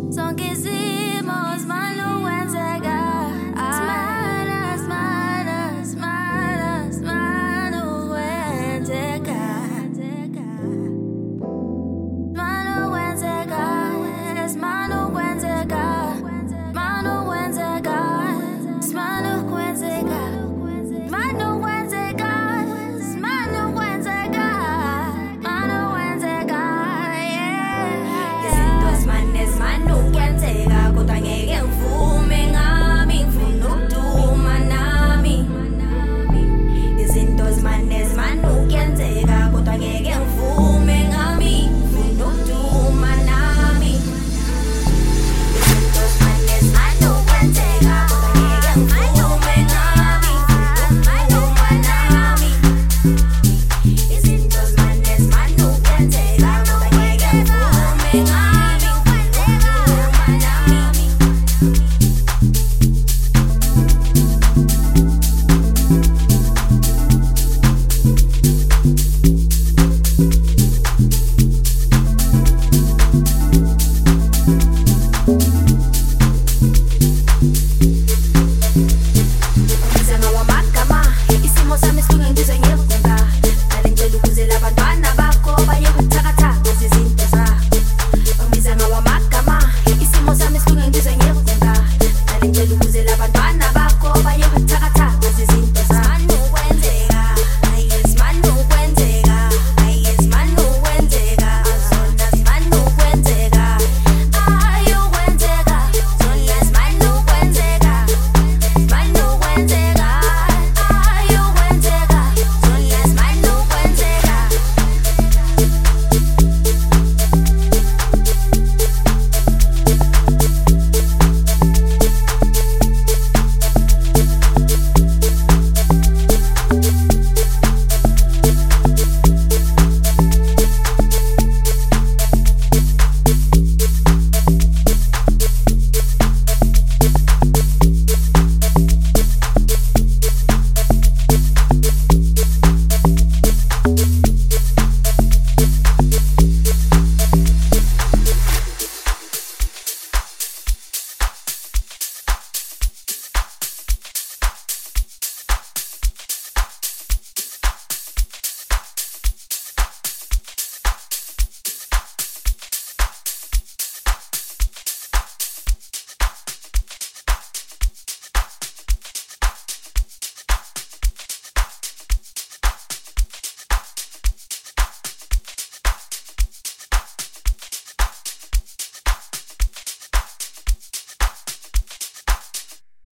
Son que hicimos mal no pueden llegar. Smanas, smanas, smanas, smanas no pueden llegar. Mano pueden llegar. Mano pueden llegar. Mano pueden llegar. Mano pueden llegar. Mano pueden llegar. Mano pueden llegar. Mano pueden llegar. Yeah. Izinto zimane zimane ukwenzeka kodwa ngeke ngivume ngami ngifuna ukuduma nami. Izinto zimane zimane ukwenzeka kodwa ngeke ngivume ngami ngifuna ukuduma nami. Izinto zimane zimane ukwenzeka kodwa ngeke ngivume ngami ngifuna ukuduma nami. Izinto zimane zimane ukwenzeka kodwa ngeke ngivume ngami.